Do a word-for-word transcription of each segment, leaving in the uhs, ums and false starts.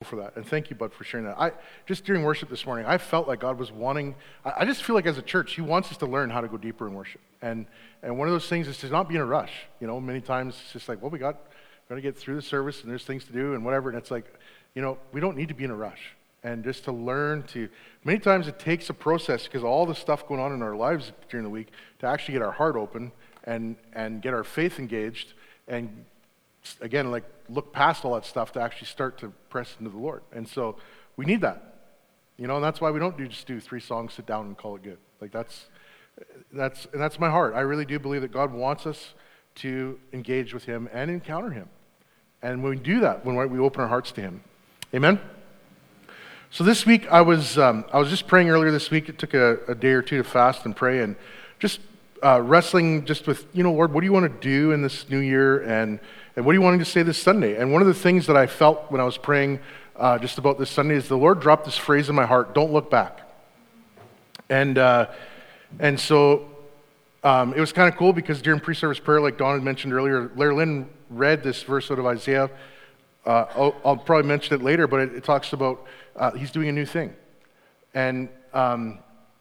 for that. And thank you, Bud, for sharing that. I just during worship this morning, I felt like God was wanting, I, I just feel like as a church, he wants us to learn how to go deeper in worship. And and one of those things is to not be in a rush. You know, many times it's just like, well, we got, got to get through the service and there's things to do and whatever. And it's like, you know, we don't need to be in a rush. And just to learn to, many times it takes a process because all the stuff going on in our lives during the week to actually get our heart open and and get our faith engaged and again, like look past all that stuff to actually start to press into the Lord. And so we need that, you know, and that's why we don't do just do three songs, sit down and call it good. Like that's, that's, and that's my heart. I really do believe that God wants us to engage with him and encounter him. And when we do that, when we open our hearts to him, amen? So this week I was, um, I was just praying earlier this week. It took a, a day or two to fast and pray and just uh, wrestling just with, you know, Lord, what do you want to do in this new year? And And what are you wanting to say this Sunday? And one of the things that I felt when I was praying uh, just about this Sunday is the Lord dropped this phrase in my heart, don't look back. And uh, and so um, it was kind of cool because during pre-service prayer, like Don had mentioned earlier, Larry Lynn read this verse out of Isaiah. Uh, I'll, I'll probably mention it later, but it, it talks about uh, he's doing a new thing. And um,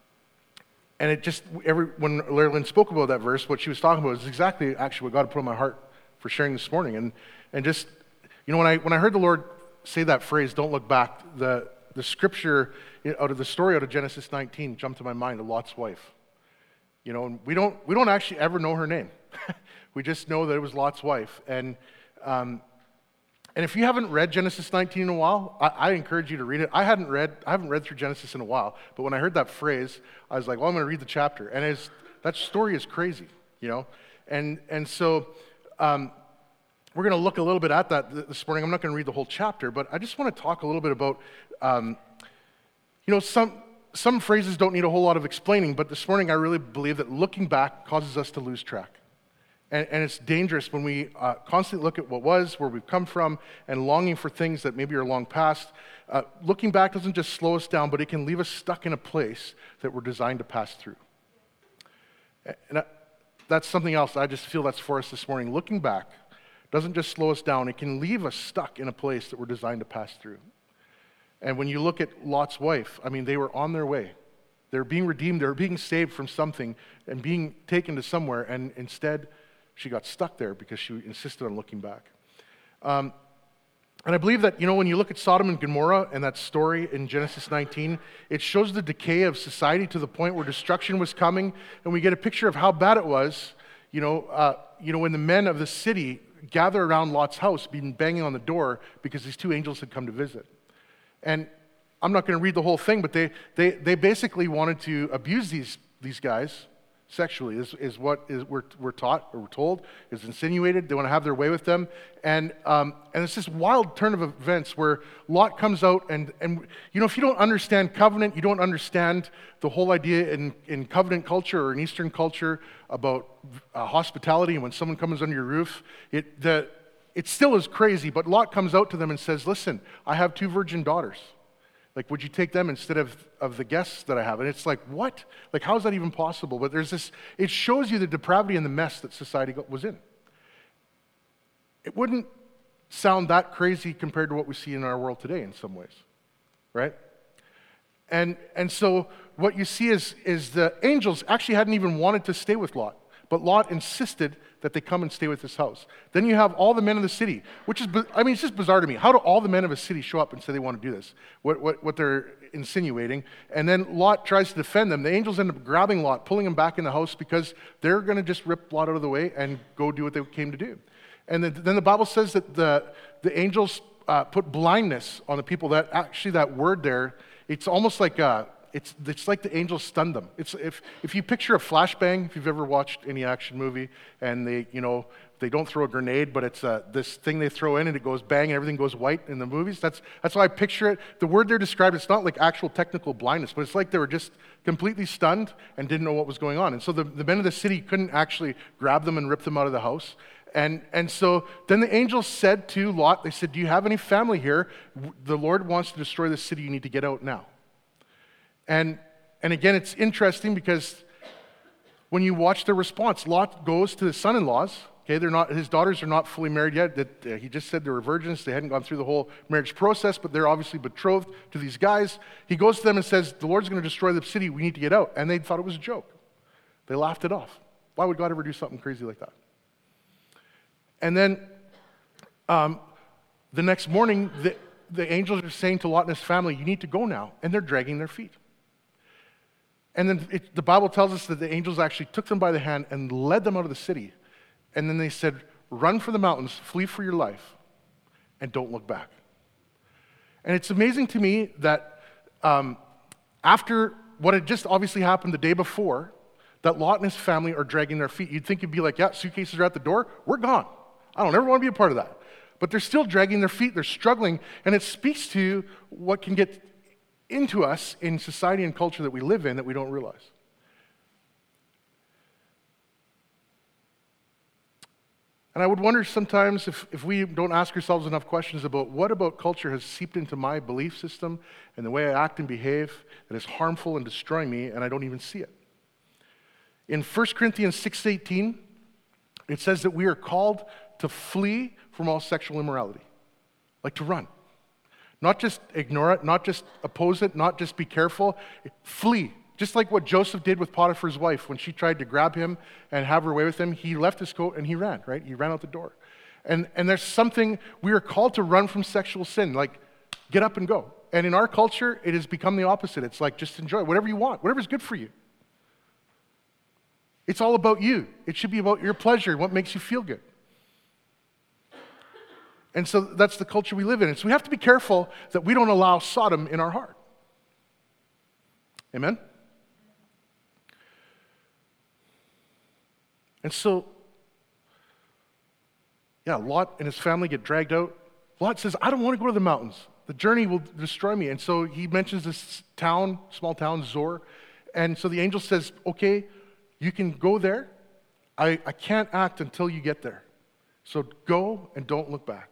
and it just, every when Larry Lynn spoke about that verse, what she was talking about is exactly actually what God had put in my heart for sharing this morning. And and just, you know, when I when I heard the Lord say that phrase, don't look back, the the scripture out of the story out of Genesis nineteen jumped to my mind, of Lot's wife. You know, and we don't we don't actually ever know her name. We just know that it was Lot's wife. And um, and if you haven't read Genesis nineteen in a while, I, I encourage you to read it. I hadn't read I haven't read through Genesis in a while, but when I heard that phrase, I was like, well, I'm going to read the chapter. And it's, that story is crazy, you know. And and so Um, we're going to look a little bit at that this morning. I'm not going to read the whole chapter, but I just want to talk a little bit about, um, you know, some some phrases don't need a whole lot of explaining, but this morning I really believe that looking back causes us to lose track. And, and it's dangerous when we uh, constantly look at what was, where we've come from, and longing for things that maybe are long past. Uh, looking back doesn't just slow us down, but it can leave us stuck in a place that we're designed to pass through. And I, That's something else I just feel that's for us this morning. Looking back doesn't just slow us down. It can leave us stuck in a place that we're designed to pass through. And when you look at Lot's wife, I mean, they were on their way. They were being redeemed. They were being saved from something and being taken to somewhere. And instead, she got stuck there because she insisted on looking back. Um, and I believe that, you know, when you look at Sodom and Gomorrah and that story in Genesis nineteen, it shows the decay of society to the point where destruction was coming, and we get a picture of how bad it was, you know, uh, you know, when the men of the city gather around Lot's house, being banging on the door because these two angels had come to visit. And I'm not going to read the whole thing, but they they they basically wanted to abuse these these guys sexually, is, is what is we're, we're taught or we're told, is insinuated. They want to have their way with them. And um, and it's this wild turn of events where Lot comes out and, and you know, if you don't understand covenant, you don't understand the whole idea in, in covenant culture or in Eastern culture about uh, hospitality, and when someone comes under your roof, it the it still is crazy, but Lot comes out to them and says, listen, I have two virgin daughters. Like, would you take them instead of, of the guests that I have? And it's like, what? Like, how is that even possible? But there's this, it shows you the depravity and the mess that society was in. It wouldn't sound that crazy compared to what we see in our world today in some ways, right? And and so what you see is, is the angels actually hadn't even wanted to stay with Lot, but Lot insisted that they come and stay with his house. Then you have all the men of the city, which is, I mean, it's just bizarre to me. How do all the men of a city show up and say they want to do this? What, what, what they're insinuating. And then Lot tries to defend them. The angels end up grabbing Lot, pulling him back in the house because they're going to just rip Lot out of the way and go do what they came to do. And then, then the Bible says that the, the angels uh, put blindness on the people. That actually, that word there, it's almost like a, It's it's like the angels stunned them. It's if if you picture a flashbang, if you've ever watched any action movie, and they you know they don't throw a grenade, but it's uh, this thing they throw in and it goes bang and everything goes white in the movies. That's that's how I picture it. The word they're described, it's not like actual technical blindness, but it's like they were just completely stunned and didn't know what was going on. And so the, the men of the city couldn't actually grab them and rip them out of the house. And and so then the angels said to Lot, they said, do you have any family here? The Lord wants to destroy this city. You need to get out now. And and again, it's interesting because when you watch their response, Lot goes to his son-in-laws, Okay, they're not, his daughters are not fully married yet. That uh, he just said they were virgins. They hadn't gone through the whole marriage process, but they're obviously betrothed to these guys. He goes to them and says, the Lord's going to destroy the city. We need to get out. And they thought it was a joke. They laughed it off. Why would God ever do something crazy like that? And then um, the next morning, the, the angels are saying to Lot and his family, you need to go now. And they're dragging their feet. And then it, the Bible tells us that the angels actually took them by the hand and led them out of the city. And then they said, run for the mountains, flee for your life, and don't look back. And it's amazing to me that um, after what had just obviously happened the day before, that Lot and his family are dragging their feet. You'd think you'd be like, yeah, suitcases are at the door, we're gone. I don't ever want to be a part of that. But they're still dragging their feet, they're struggling, and it speaks to what can get into us in society and culture that we live in that we don't realize. And I would wonder sometimes if, if we don't ask ourselves enough questions about what about culture has seeped into my belief system and the way I act and behave that is harmful and destroying me, and I don't even see it. In First Corinthians six eighteen, it says that we are called to flee from all sexual immorality, like to run. Not just ignore it, not just oppose it, not just be careful, flee. Just like what Joseph did with Potiphar's wife when she tried to grab him and have her way with him, he left his coat and he ran, right? He ran out the door. And, and there's something, we are called to run from sexual sin, like get up and go. And in our culture, it has become the opposite. It's like just enjoy whatever you want, whatever's good for you. It's all about you. It should be about your pleasure, what makes you feel good. And so that's the culture we live in. And so we have to be careful that we don't allow Sodom in our heart. Amen? And so, yeah, Lot and his family get dragged out. Lot says, I don't want to go to the mountains. The journey will destroy me. And so he mentions this town, small town, Zor. And so the angel says, okay, you can go there. I, I can't act until you get there. So go and don't look back.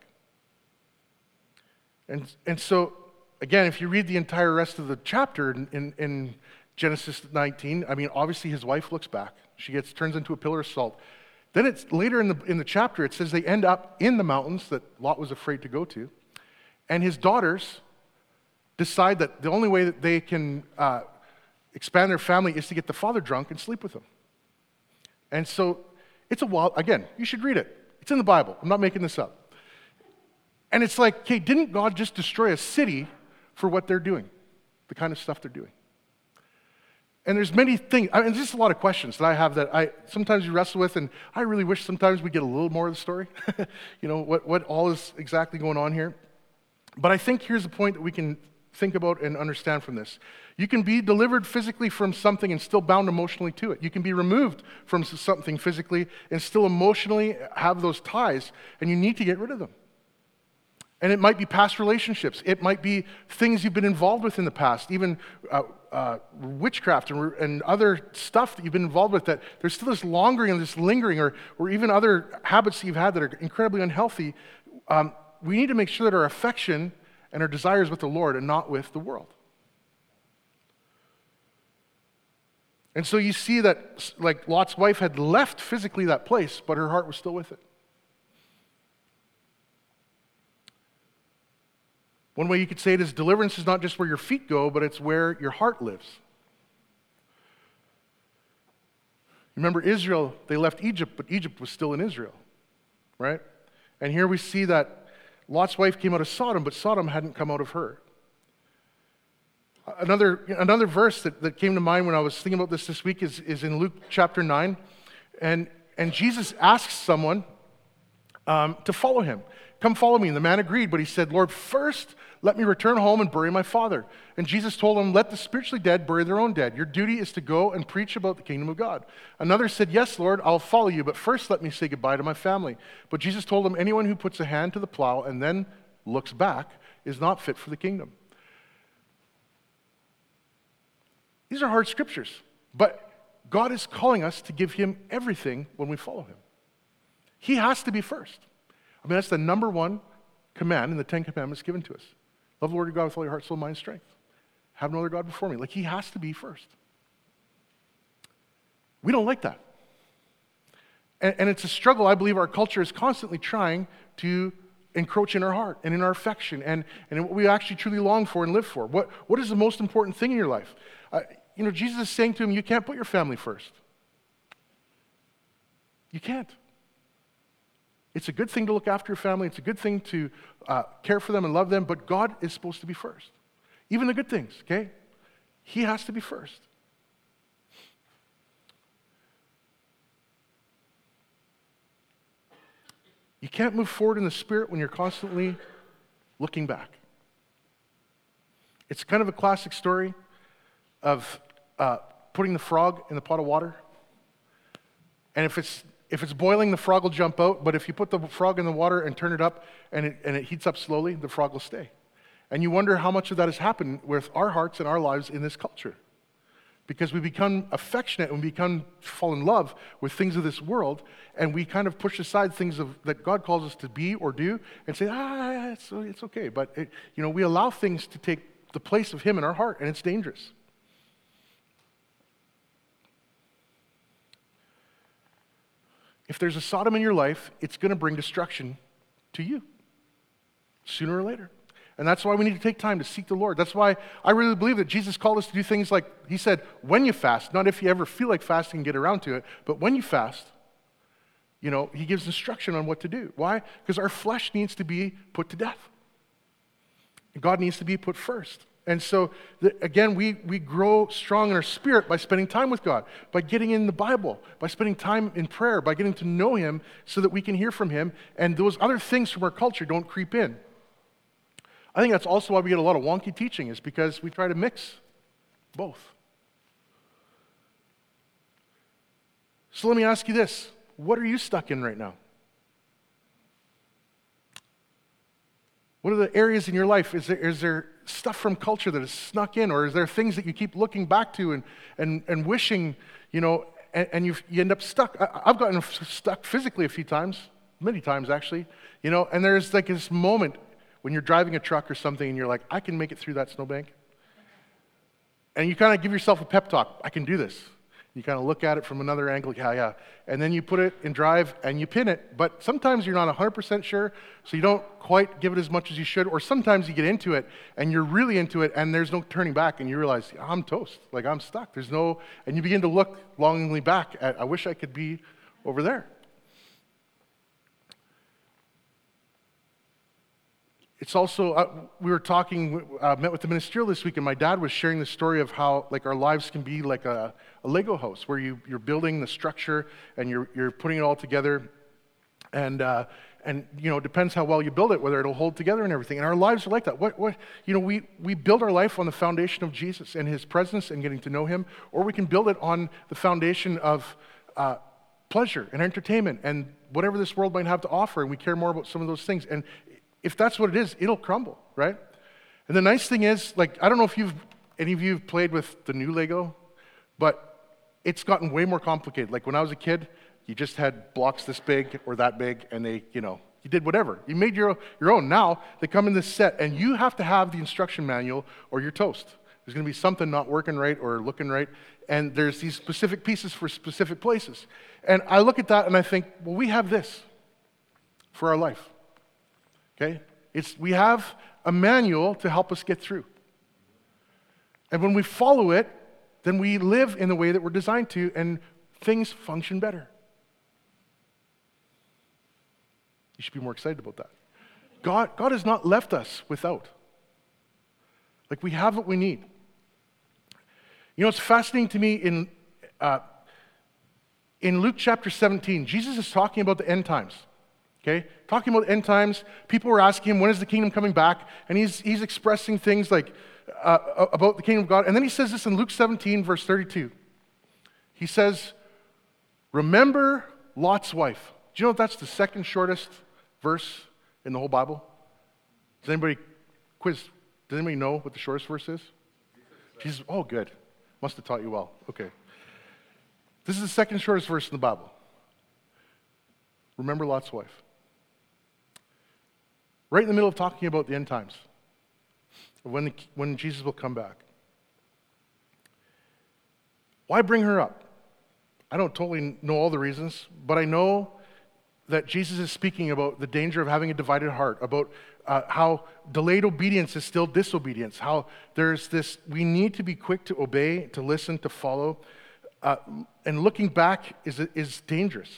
And, and so, again, if you read the entire rest of the chapter in, in, in Genesis nineteen, I mean, obviously his wife looks back. She gets turns into a pillar of salt. Then it's later in the, in the chapter, it says they end up in the mountains that Lot was afraid to go to. And his daughters decide that the only way that they can uh, expand their family is to get the father drunk and sleep with him. And so it's a wild, again, you should read it. It's in the Bible. I'm not making this up. And it's like, okay, didn't God just destroy a city for what they're doing? The kind of stuff they're doing. And there's many things, I mean, there's just a lot of questions that I have that I sometimes you wrestle with, and I really wish sometimes we get a little more of the story. You know, what, what all is exactly going on here. But I think here's the point that we can think about and understand from this. You can be delivered physically from something and still bound emotionally to it. You can be removed from something physically and still emotionally have those ties, and you need to get rid of them. And it might be past relationships. It might be things you've been involved with in the past, even uh, uh, witchcraft and, and other stuff that you've been involved with, that there's still this lingering and this lingering, or, or even other habits that you've had that are incredibly unhealthy. Um, we need to make sure that our affection and our desire is with the Lord and not with the world. And so you see that, like, Lot's wife had left physically that place, but her heart was still with it. One way you could say it is deliverance is not just where your feet go, but it's where your heart lives. Remember Israel, they left Egypt, but Egypt was still in Israel, right? And here we see that Lot's wife came out of Sodom, but Sodom hadn't come out of her. Another, another verse that, that came to mind when I was thinking about this this week is, is in Luke chapter nine. And, and Jesus asks someone um, to follow him. Come follow me. And the man agreed, but he said, Lord, first let me return home and bury my father. And Jesus told him, let the spiritually dead bury their own dead. Your duty is to go and preach about the kingdom of God. Another said, yes, Lord, I'll follow you, but first let me say goodbye to my family. But Jesus told him, anyone who puts a hand to the plow and then looks back is not fit for the kingdom. These are hard scriptures, but God is calling us to give him everything when we follow him. He has to be first. I mean, that's the number one command in the Ten Commandments given to us. Love the Lord your God with all your heart, soul, mind, strength. Have no other God before me. Like, he has to be first. We don't like that. And, and it's a struggle I believe our culture is constantly trying to encroach in our heart and in our affection and, and in what we actually truly long for and live for. What, what is the most important thing in your life? Uh, you know, Jesus is saying to him, you can't put your family first. You can't. It's a good thing to look after your family. It's a good thing to uh, care for them and love them, but God is supposed to be first. Even the good things, okay? He has to be first. You can't move forward in the Spirit when you're constantly looking back. It's kind of a classic story of uh, putting the frog in the pot of water. And if it's if it's boiling, the frog will jump out. But if you put the frog in the water and turn it up and it, and it heats up slowly, the frog will stay. And you wonder how much of that has happened with our hearts and our lives in this culture. Because we become affectionate and we become fall in love with things of this world, and we kind of push aside things of, that God calls us to be or do, and say, ah, it's, it's okay. But it, you know, we allow things to take the place of Him in our heart, and it's dangerous. If there's a Sodom in your life, it's going to bring destruction to you, sooner or later. And that's why we need to take time to seek the Lord. That's why I really believe that Jesus called us to do things like, He said, when you fast, not if you ever feel like fasting and get around to it, but when you fast, you know, He gives instruction on what to do. Why? Because our flesh needs to be put to death. God needs to be put first. And so, the, again, we, we grow strong in our spirit by spending time with God, by getting in the Bible, by spending time in prayer, by getting to know Him so that we can hear from Him, and those other things from our culture don't creep in. I think that's also why we get a lot of wonky teaching, is because we try to mix both. So let me ask you this. What are you stuck in right now? What are the areas in your life? Is there, is there stuff from culture that has snuck in, or is there things that you keep looking back to and, and, and wishing, you know, and, and you you end up stuck? I, I've gotten stuck physically a few times, many times actually, you know, and there's like this moment when you're driving a truck or something and you're like, I can make it through that snowbank. And you kind of give yourself a pep talk, I can do this. You kind of look at it from another angle, yeah, yeah. And then you put it in drive and you pin it, but sometimes you're not one hundred percent sure, so you don't quite give it as much as you should, or sometimes you get into it and you're really into it and there's no turning back and you realize, I'm toast, like I'm stuck. There's no, and you begin to look longingly back at, I wish I could be over there. It's also, uh, we were talking, uh, met with the ministerial this week, and my dad was sharing the story of how like our lives can be like a, a Lego house, where you, you're building the structure and you're you're putting it all together, and uh, and you know, it depends how well you build it, whether it'll hold together and everything. And our lives are like that. What what you know, we we build our life on the foundation of Jesus and His presence and getting to know Him, or we can build it on the foundation of uh, pleasure and entertainment and whatever this world might have to offer, and we care more about some of those things. And if that's what it is, it'll crumble, right? And the nice thing is, like, I don't know if you've, any of you have played with the new Lego, but it's gotten way more complicated. Like when I was a kid, you just had blocks this big or that big, and they, you know, you did whatever. You made your, your own. Now, they come in this set, and you have to have the instruction manual or you're toast. There's going to be something not working right or looking right, and there's these specific pieces for specific places. And I look at that and I think, well, we have this for our life. Okay? It's, we have a manual to help us get through. And when we follow it, then we live in the way that we're designed to, and things function better. You should be more excited about that. God, God has not left us without. Like, we have what we need. You know, it's fascinating to me in, uh, in Luke chapter seventeen, Jesus is talking about the end times. Okay? Talking about end times, people were asking him, when is the kingdom coming back? And he's he's expressing things like uh, about the kingdom of God. And then he says this in Luke seventeen, verse thirty-two. He says, remember Lot's wife. Do you know that's the second shortest verse in the whole Bible? Does anybody quiz? Does anybody know what the shortest verse is? Jesus. Oh, good. Must have taught you well. Okay. This is the second shortest verse in the Bible. Remember Lot's wife. Right in the middle of talking about the end times, when, the, when Jesus will come back. Why bring her up? I don't totally know all the reasons, but I know that Jesus is speaking about the danger of having a divided heart, about uh, how delayed obedience is still disobedience, how there's this, we need to be quick to obey, to listen, to follow, uh, and looking back is, is dangerous.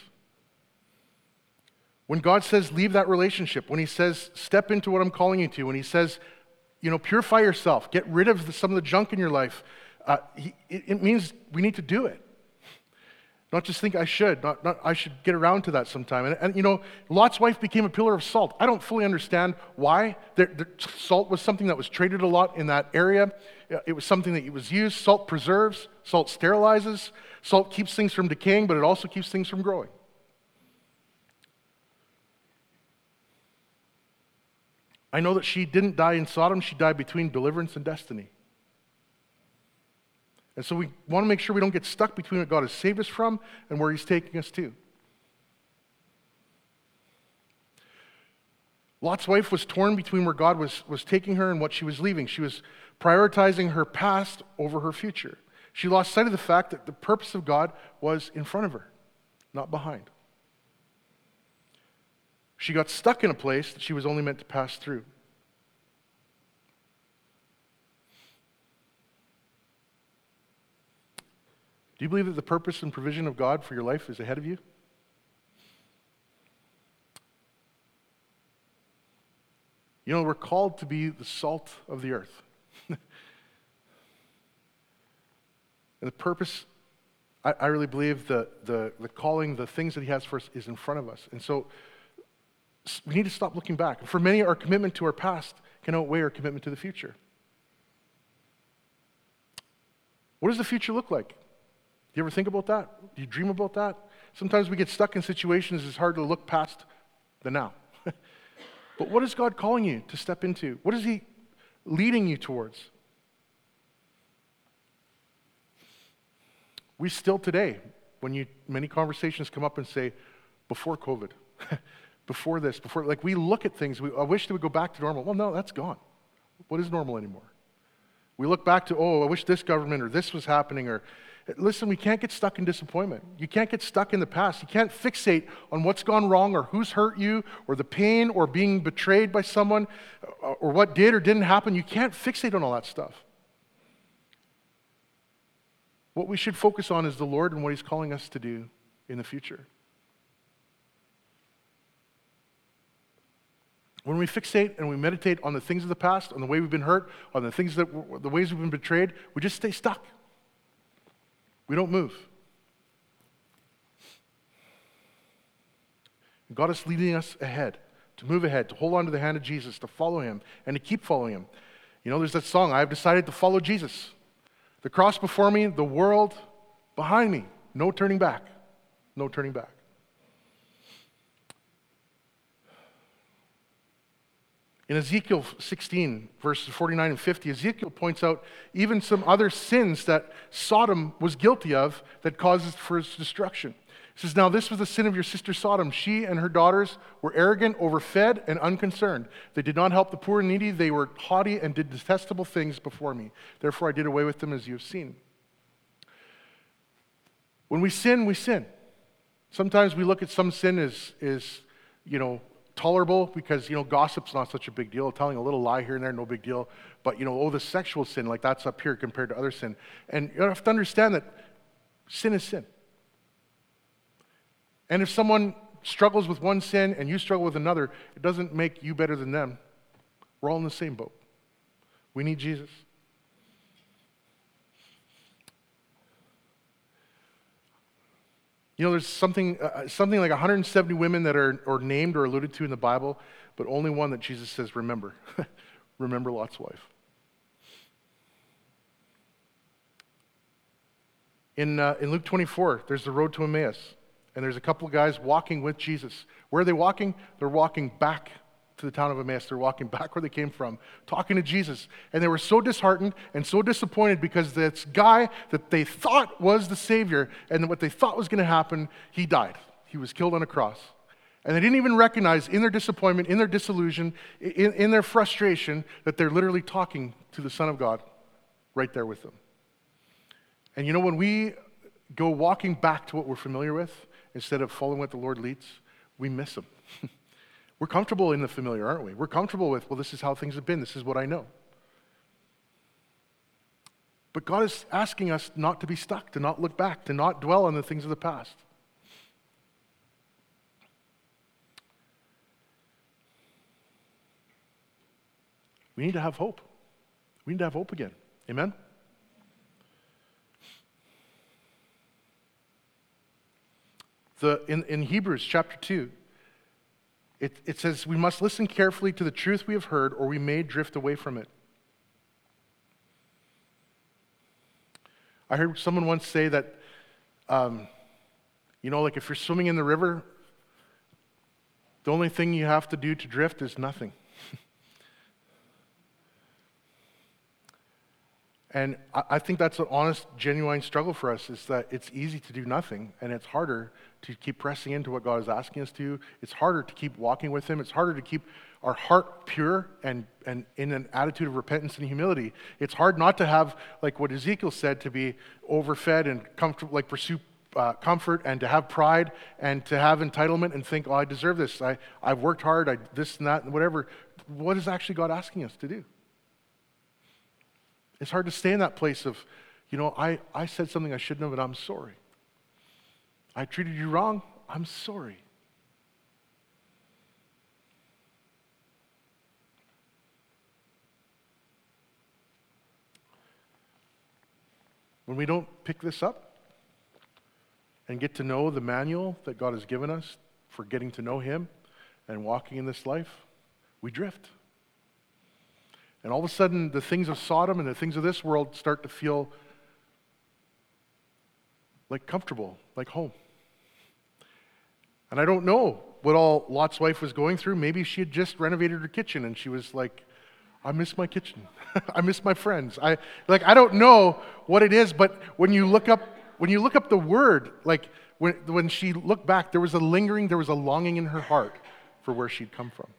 When God says, leave that relationship, when he says, step into what I'm calling you to, when he says, you know, purify yourself, get rid of the, some of the junk in your life, uh, he, it, it means we need to do it. Not just think I should, not, not I should get around to that sometime. And, and you know, Lot's wife became a pillar of salt. I don't fully understand why. The, the salt was something that was traded a lot in that area. It was something that was used. Salt preserves, salt sterilizes, salt keeps things from decaying, but it also keeps things from growing. I know that she didn't die in Sodom, she died between deliverance and destiny. And so we want to make sure we don't get stuck between what God has saved us from and where he's taking us to. Lot's wife was torn between where God was, was taking her and what she was leaving. She was prioritizing her past over her future. She lost sight of the fact that the purpose of God was in front of her, not behind. She got stuck in a place that she was only meant to pass through. Do you believe that the purpose and provision of God for your life is ahead of you? You know, we're called to be the salt of the earth. And the purpose, I, I really believe the, the, the calling, the things that he has for us is in front of us. And so we need to stop looking back. For many, our commitment to our past can outweigh our commitment to the future. What does the future look like? Do you ever think about that? Do you dream about that? Sometimes we get stuck in situations it's hard to look past the now. But what is God calling you to step into? What is he leading you towards? We still today, when you many conversations come up and say, before COVID, before this, before, like we look at things, we, I wish they would go back to normal. Well, no, that's gone. What is normal anymore? We look back to, oh, I wish this government or this was happening, or listen, we can't get stuck in disappointment. You can't get stuck in the past. You can't fixate on what's gone wrong or who's hurt you or the pain or being betrayed by someone or what did or didn't happen. You can't fixate on all that stuff. What we should focus on is the Lord and what he's calling us to do in the future. When we fixate and we meditate on the things of the past, on the way we've been hurt, on the things that, the ways we've been betrayed, we just stay stuck. We don't move. God is leading us ahead, to move ahead, to hold on to the hand of Jesus, to follow him, and to keep following him. You know, there's that song, I've decided to follow Jesus. The cross before me, the world behind me. No turning back. No turning back. In Ezekiel sixteen, verses forty-nine and fifty, Ezekiel points out even some other sins that Sodom was guilty of that causes for its destruction. He says, now this was the sin of your sister Sodom. She and her daughters were arrogant, overfed, and unconcerned. They did not help the poor and needy. They were haughty and did detestable things before me. Therefore I did away with them as you have seen. When we sin, we sin. Sometimes we look at some sin as, as you know, tolerable because, you know, gossip's not such a big deal. Telling a little lie here and there, no big deal. But, you know, oh, the sexual sin, like that's up here compared to other sin. And you have to understand that sin is sin. And if someone struggles with one sin and you struggle with another, it doesn't make you better than them. We're all in the same boat. We need Jesus. You know, there's something uh, something like one hundred seventy women that are or named or alluded to in the Bible, but only one that Jesus says, remember. Remember Lot's wife. In, uh, in Luke twenty-four, there's the road to Emmaus, and there's a couple of guys walking with Jesus. Where are they walking? They're walking back to the town of Emmaus. They're walking back where they came from, talking to Jesus. And they were so disheartened and so disappointed because this guy that they thought was the Savior and what they thought was going to happen, he died. He was killed on a cross. And they didn't even recognize in their disappointment, in their disillusion, in, in their frustration, that they're literally talking to the Son of God right there with them. And you know, when we go walking back to what we're familiar with instead of following what the Lord leads, we miss him. We're comfortable in the familiar, aren't we? We're comfortable with, well, this is how things have been. This is what I know. But God is asking us not to be stuck, to not look back, to not dwell on the things of the past. We need to have hope. We need to have hope again. Amen? The, in, in Hebrews chapter two, it, it says, we must listen carefully to the truth we have heard, or we may drift away from it. I heard someone once say that, um, you know, like if you're swimming in the river, the only thing you have to do to drift is nothing. And I, I think that's an honest, genuine struggle for us, is that it's easy to do nothing, and it's harder to keep pressing into what God is asking us to. It's harder to keep walking with him. It's harder to keep our heart pure and, and in an attitude of repentance and humility. It's hard not to have, like what Ezekiel said, to be overfed and comfortable, like pursue uh, comfort, and to have pride and to have entitlement and think, oh, I deserve this. I, I've worked hard, I this and that and whatever. What is actually God asking us to do? It's hard to stay in that place of, you know, I, I said something I shouldn't have, and I'm sorry. I treated you wrong, I'm sorry. When we don't pick this up and get to know the manual that God has given us for getting to know him and walking in this life, we drift. And all of a sudden, the things of Sodom and the things of this world start to feel like comfortable, like home. And I don't know what all Lot's wife was going through. Maybe she had just renovated her kitchen and she was like, I miss my kitchen. I miss my friends. I like I don't know what it is, but when you look up when you look up the word, like when when she looked back, there was a lingering, there was a longing in her heart for where she'd come from.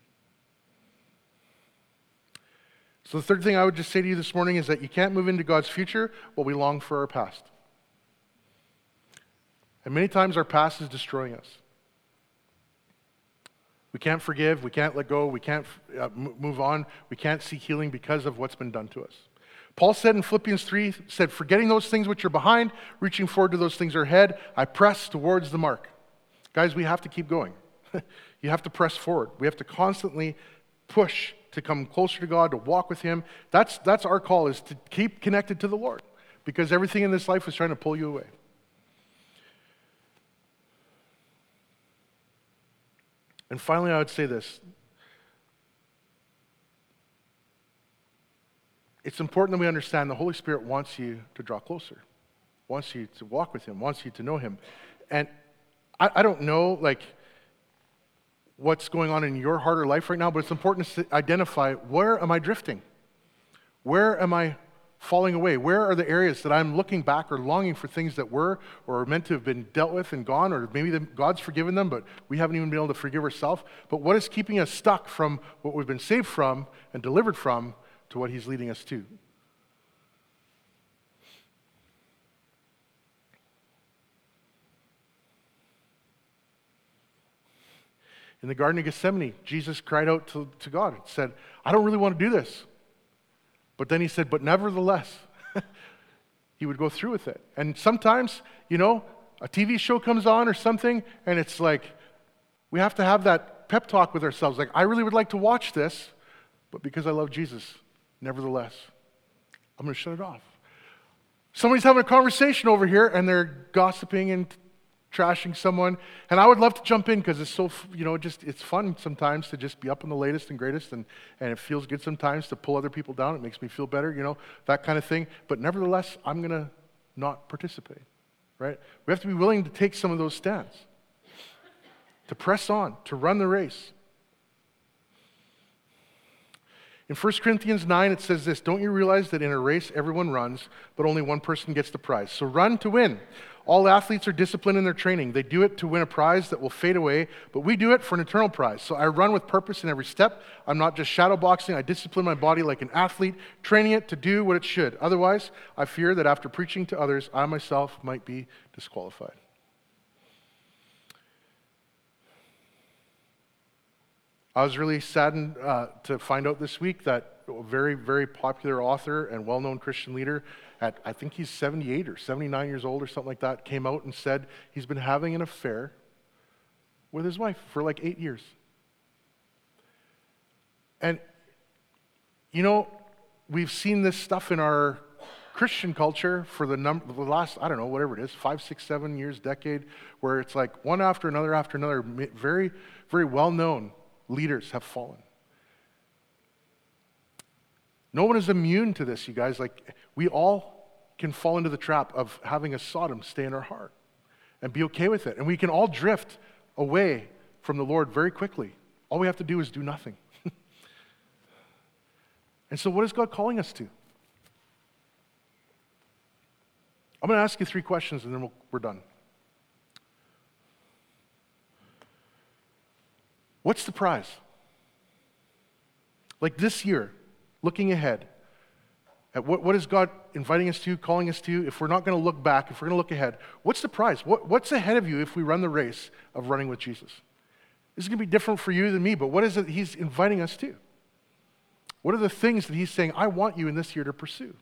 So the third thing I would just say to you this morning is that you can't move into God's future while we long for our past. And many times our past is destroying us. We can't forgive, we can't let go, we can't uh, move on, we can't seek healing because of what's been done to us. Paul said in Philippians three, said, forgetting those things which are behind, reaching forward to those things that are ahead, I press towards the mark. Guys, we have to keep going. You have to press forward. We have to constantly push to come closer to God, to walk with him. That's, that's our call, is to keep connected to the Lord, because everything in this life is trying to pull you away. And finally, I would say this. It's important that we understand the Holy Spirit wants you to draw closer, wants you to walk with him, wants you to know him. And I, I don't know, like, what's going on in your heart or life right now, but it's important to identify, where am I drifting? Where am I falling away? Where are the areas that I'm looking back or longing for things that were or are meant to have been dealt with and gone, or maybe the, God's forgiven them, but we haven't even been able to forgive ourselves? But what is keeping us stuck from what we've been saved from and delivered from to what he's leading us to? In the Garden of Gethsemane, Jesus cried out to, to God and said, I don't really want to do this. But then he said, but nevertheless, he would go through with it. And sometimes, you know, a T V show comes on or something, and it's like, we have to have that pep talk with ourselves. Like, I really would like to watch this, but because I love Jesus, nevertheless, I'm going to shut it off. Somebody's having a conversation over here, and they're gossiping and trashing someone, and I would love to jump in because it's so, you know, just it's fun sometimes to just be up on the latest and greatest, and, and it feels good sometimes to pull other people down. It makes me feel better, you know, that kind of thing. But nevertheless, I'm going to not participate, right? We have to be willing to take some of those stands, to press on, to run the race. In First Corinthians nine, it says this, don't you realize that in a race everyone runs, but only one person gets the prize? So run to win. All athletes are disciplined in their training. They do it to win a prize that will fade away, but we do it for an eternal prize. So I run with purpose in every step. I'm not just shadow boxing. I discipline my body like an athlete, training it to do what it should. Otherwise, I fear that after preaching to others, I myself might be disqualified. I was really saddened uh, to find out this week that a very, very popular author and well-known Christian leader at, I think he's seventy-eight or seventy-nine years old or something like that, came out and said he's been having an affair with his wife for like eight years. And, you know, we've seen this stuff in our Christian culture for the, num- the last, I don't know, whatever it is, five, six, seven years, decade, where it's like one after another after another, very, very well-known leaders have fallen. No one is immune to this, you guys. Like, we all can fall into the trap of having a Sodom stay in our heart and be okay with it. And we can all drift away from the Lord very quickly. All we have to do is do nothing. And so what is God calling us to? I'm going to ask you three questions and then we'll, we're done. What's the prize? Like this year, looking ahead, at what, what is God inviting us to, calling us to? If we're not going to look back, if we're going to look ahead, what's the prize? What, what's ahead of you if we run the race of running with Jesus? This is going to be different for you than me, but what is it He's inviting us to? What are the things that He's saying, I want you in this year to pursue?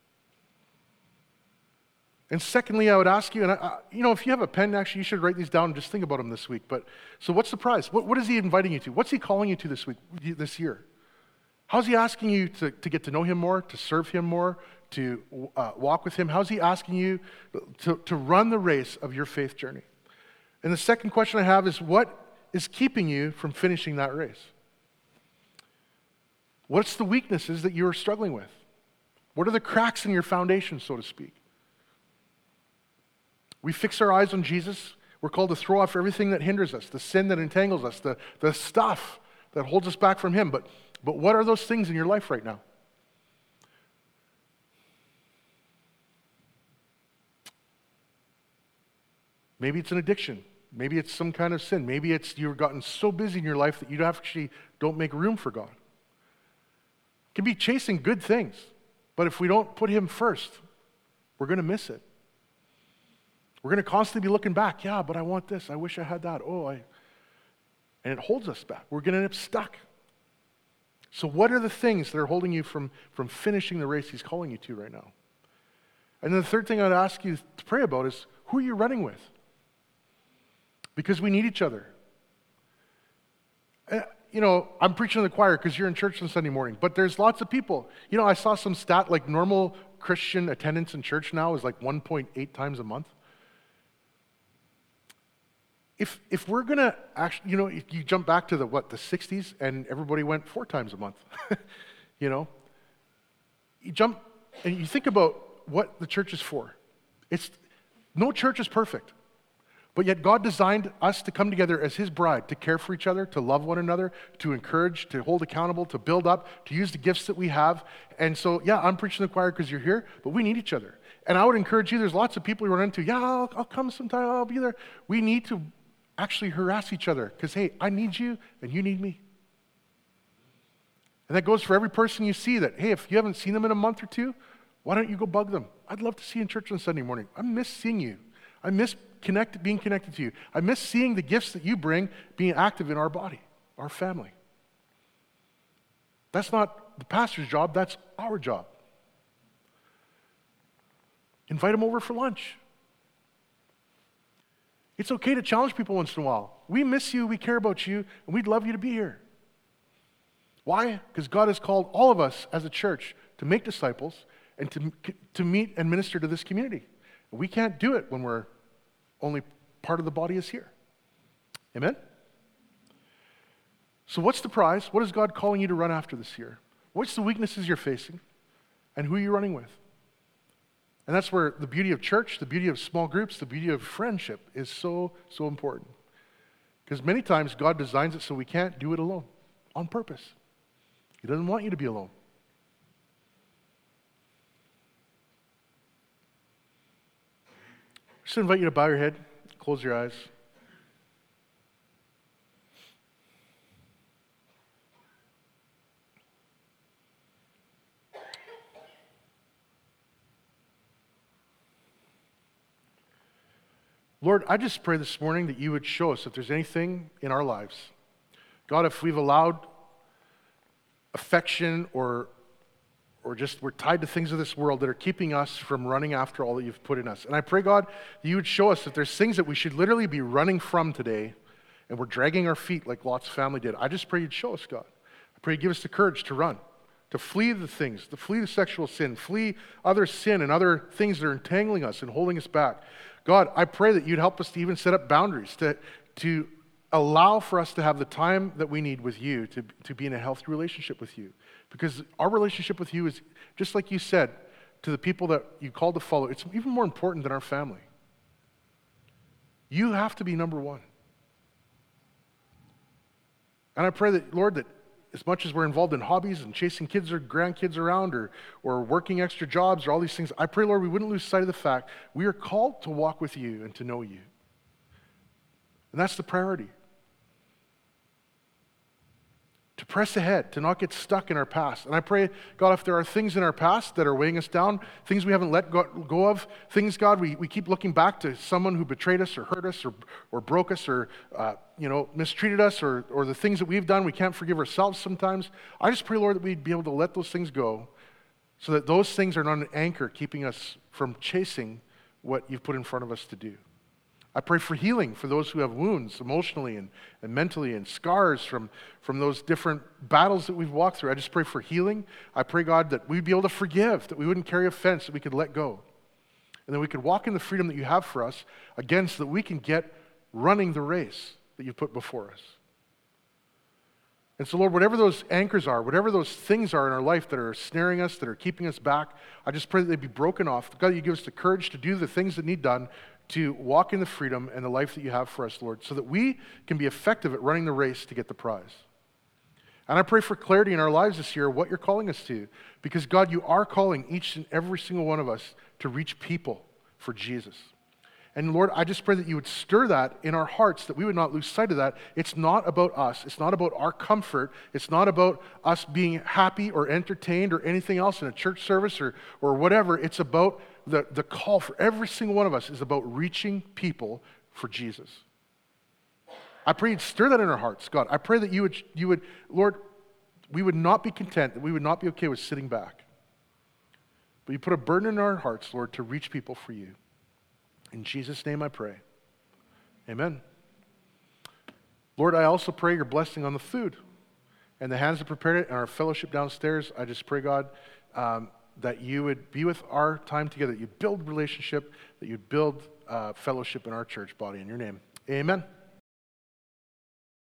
And secondly, I would ask you, and I, I, you know, if you have a pen, actually, you should write these down and just think about them this week. But so, what's the prize? What, what is He inviting you to? What's He calling you to this week, this year? How's He asking you to, to get to know Him more, to serve Him more, to uh, walk with Him? How's He asking you to, to run the race of your faith journey? And the second question I have is, what is keeping you from finishing that race? What's the weaknesses that you're struggling with? What are the cracks in your foundation, so to speak? We fix our eyes on Jesus. We're called to throw off everything that hinders us, the sin that entangles us, the, the stuff that holds us back from Him. But, but what are those things in your life right now? Maybe it's an addiction. Maybe it's some kind of sin. Maybe it's you've gotten so busy in your life that you actually don't make room for God. It can be chasing good things, but if we don't put Him first, we're going to miss it. We're going to constantly be looking back. Yeah, but I want this. I wish I had that. Oh, I... And it holds us back. We're going to end up stuck. So what are the things that are holding you from, from finishing the race He's calling you to right now? And then the third thing I'd ask you to pray about is, who are you running with? Because we need each other. Uh, you know, I'm preaching to the choir because you're in church on Sunday morning, but there's lots of people. You know, I saw some stat like normal Christian attendance in church now is like one point eight times a month. If if we're going to actually, you know, if you jump back to the, what, the sixties and everybody went four times a month, you know, you jump and you think about what the church is for. It's, no church is perfect, but yet God designed us to come together as His bride, to care for each other, to love one another, to encourage, to hold accountable, to build up, to use the gifts that we have. And so, yeah, I'm preaching to the choir because you're here, but we need each other. And I would encourage you, there's lots of people you run into, yeah, I'll, I'll come sometime, I'll be there. We need to actually harass each other because, hey, I need you and you need me. And that goes for every person you see that, hey, if you haven't seen them in a month or two, why don't you go bug them? I'd love to see you in church on Sunday morning. I miss seeing you. I miss connect, being connected to you. I miss seeing the gifts that you bring being active in our body, our family. That's not the pastor's job, that's our job. Invite them over for lunch. It's okay to challenge people once in a while. We miss you, we care about you, and we'd love you to be here. Why? Because God has called all of us as a church to make disciples and to, to meet and minister to this community. We can't do it when we're only part of the body is here. Amen? So what's the prize? What is God calling you to run after this year? What's the weaknesses you're facing? And who are you running with? And that's where the beauty of church, the beauty of small groups, the beauty of friendship is so, so important. Because many times God designs it so we can't do it alone, on purpose. He doesn't want you to be alone. Just invite you to bow your head, close your eyes. Lord, I just pray this morning that you would show us if there's anything in our lives. God, if we've allowed affection or or just we're tied to things of this world that are keeping us from running after all that you've put in us. And I pray, God, that you would show us that there's things that we should literally be running from today, and we're dragging our feet like Lot's family did. I just pray you'd show us, God. I pray you'd give us the courage to run, to flee the things, to flee the sexual sin, flee other sin and other things that are entangling us and holding us back. God, I pray that you'd help us to even set up boundaries, to, to allow for us to have the time that we need with you, to, to be in a healthy relationship with you. Because our relationship with you is, just like you said, to the people that you called to follow, it's even more important than our family. You have to be number one. And I pray that, Lord, that as much as we're involved in hobbies and chasing kids or grandkids around or, or working extra jobs or all these things, I pray, Lord, we wouldn't lose sight of the fact we are called to walk with you and to know you. And that's the priority. To press ahead, to not get stuck in our past. And I pray, God, if there are things in our past that are weighing us down, things we haven't let go, go of, things, God, we, we keep looking back to someone who betrayed us or hurt us or, or broke us or, uh, you know, mistreated us or, or the things that we've done, we can't forgive ourselves sometimes. I just pray, Lord, that we'd be able to let those things go so that those things are not an anchor keeping us from chasing what you've put in front of us to do. I pray for healing for those who have wounds emotionally and, and mentally and scars from, from those different battles that we've walked through. I just pray for healing. I pray, God, that we'd be able to forgive, that we wouldn't carry offense, that we could let go. And that we could walk in the freedom that you have for us, again, so that we can get running the race that you've put before us. And so, Lord, whatever those anchors are, whatever those things are in our life that are snaring us, that are keeping us back, I just pray that they'd be broken off. God, you give us the courage to do the things that need done, to walk in the freedom and the life that you have for us, Lord, so that we can be effective at running the race to get the prize. And I pray for clarity in our lives this year, what you're calling us to, because God, you are calling each and every single one of us to reach people for Jesus. And Lord, I just pray that you would stir that in our hearts, that we would not lose sight of that. It's not about us. It's not about our comfort. It's not about us being happy or entertained or anything else in a church service or, or whatever. It's about the, the call for every single one of us is about reaching people for Jesus. I pray you'd stir that in our hearts, God. I pray that you would, you would, Lord, we would not be content, that we would not be okay with sitting back. But you put a burden in our hearts, Lord, to reach people for you. In Jesus' name I pray. Amen. Lord, I also pray your blessing on the food and the hands that prepared it and our fellowship downstairs. I just pray, God, um, that you would be with our time together, that you build relationship, that you build uh, fellowship in our church body. In your name, amen.